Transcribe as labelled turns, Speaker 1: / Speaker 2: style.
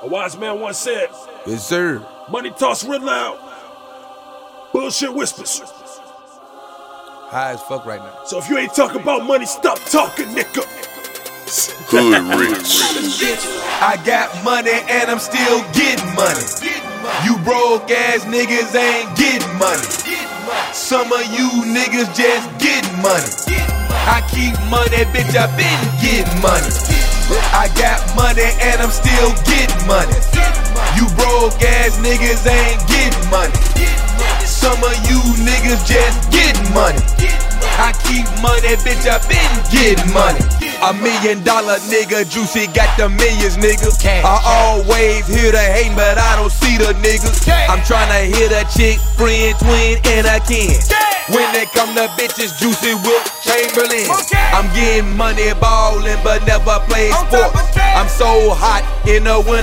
Speaker 1: A wise man once said,
Speaker 2: Yes, sir.
Speaker 1: money talks real loud, bullshit whispers.
Speaker 2: High as fuck right now.
Speaker 1: So if you ain't talking about money, stop talking, nigga.
Speaker 3: Hood rich.
Speaker 2: I got money and I'm still getting money. You broke ass niggas ain't getting money. Some of you niggas just getting money. I keep money, bitch, I been getting money. I got money and I'm still getting money. You broke ass niggas ain't getting money. Some of you niggas just getting money. I keep money, bitch, I been getting money. $1 million nigga, Juicy got the millions, nigga. I always hear the hating, but I don't see the niggas. I'm tryna hit a chick, friend, twin, and a kin. When they come to bitches, Juicy Wilt Chamberlain. I'm getting money ballin', but never play sports. I'm so hot in the winter.